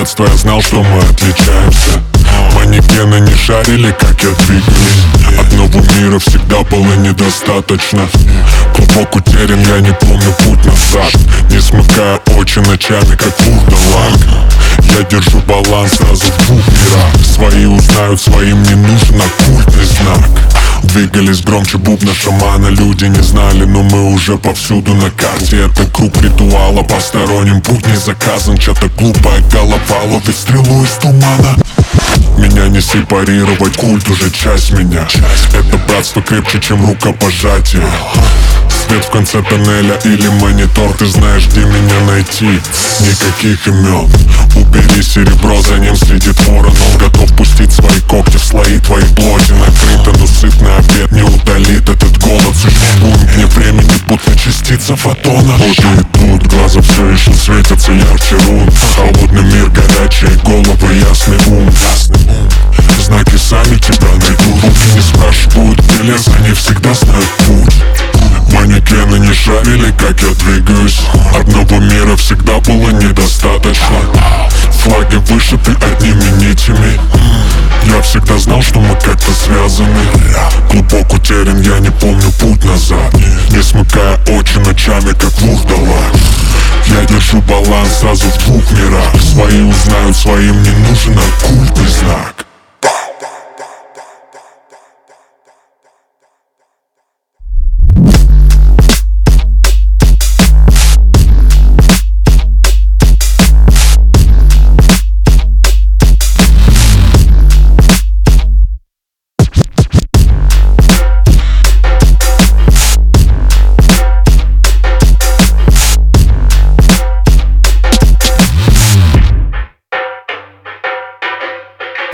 детства я знал, что мы отличаемся. Манекены не шарили, как я двигаюсь. Одного мира всегда было недостаточно. Клубок утерян, я не помню путь назад. Не смыкая очи ночами, как вурдалак. Я держу баланс сразу в двух мирах. Свои узнают, своим не нужен оккультный знак. Двигались громче бубна шамана. Люди не знали, но мы уже повсюду на карте. Это круг ритуала, посторонним путь не заказан. Чья-то глупая голова ловит стрелу из тумана. Меня не сепарировать, культ уже часть меня. Это братство крепче, чем рукопожатие. Свет в конце тоннеля или монитор. Ты знаешь, где меня найти. Никаких имен. Убери серебро, за ним следит ворон. Он готов пустить свои когти в слои твоей плоти. Накрыто, но сытный обед не удалит этот голод. Существует не времени, будто частица фотона. Вот и тут глаза все еще светятся ярче рун. Холодный мир, горячие головы, ясный ум. Знаки сами тебя найдут. Руки не спрашивают, где лес, они всегда знают путь. Манекены не шарили, как я двигаюсь. Одного мира всегда было недостаточно. Флаги вышиты одними нитями. Я всегда знал, что мы как-то связаны. Клубок утерян, я не помню путь назад. Не смыкая очи ночами, как вурдалак. Я держу баланс сразу в двух мирах. Свои узнают, своим не нужен оккультный знак.